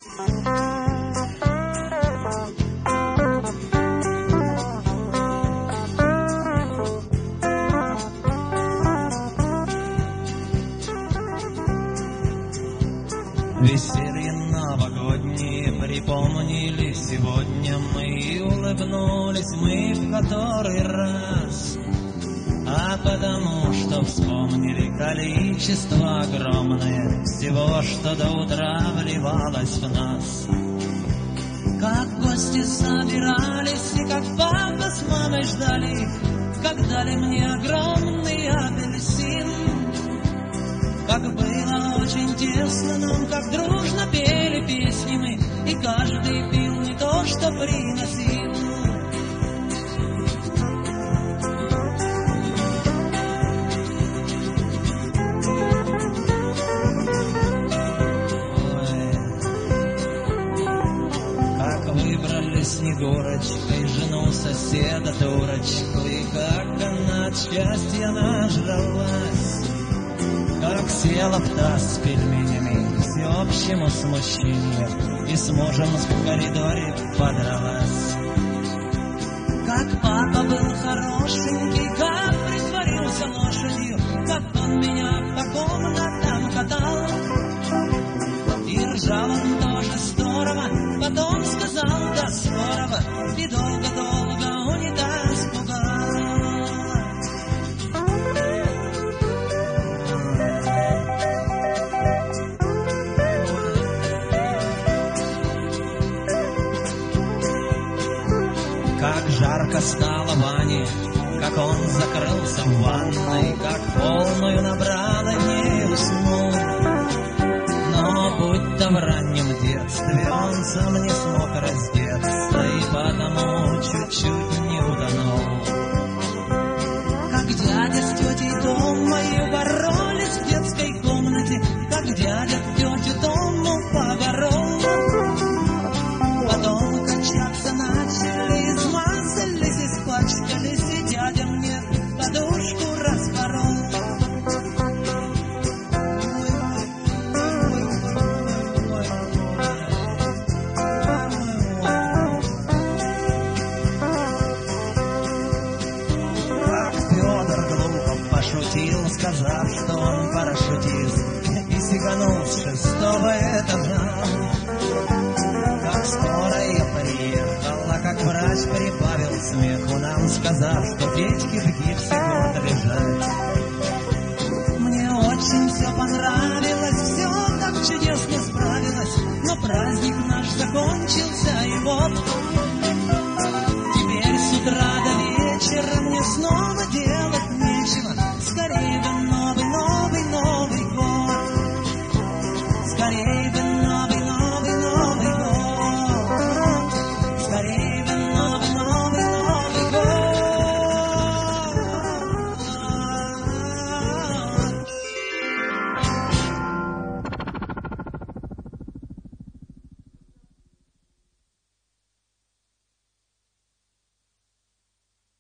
Веселье новогодние припомнили сегодня мы и улыбнулись мы в который раз. А потому что вспомнили количество огромное всего, что до утра вливалось в нас. Как гости собирались и как папа с мамой ждали их, как дали мне огромный апельсин. Как было очень тесно нам, как дружно пели песни мы, и каждый пил не то, что приносил. Снегурочкой жену соседа дурочку, и как она от счастья нажралась, как села в таз с пельменями к всеобщему смущению и с мужем в коридоре подралась. Как папа был хорошенький, как притворился лошадью, как он меня по комнатам катал. И ржал он тоже здорово, потом сказал до скорого, и долго-долго унитаз пугал. Как жарко стало Ване, как он закрылся в ванной, как полную набрал и не уснул. Но будто в раннем детстве он сам не смог раздеться и потому чуть-чуть не утонул. Как дядя с тетей Томой боролись в детской комнате, как дядя тетю Тому поборол. Потом качаться начали, измазались, испачкались, и дядя мне подушку распорол. Сказав, что он парашютист, и сиганул с 6-го этажа. Как скоро я приехала, как врач прибавил смеху нам, сказав, что Петьке в гипсе год лежать. Мне очень все понравилось, все так чудесно справилось, но праздник наш закончился, и вот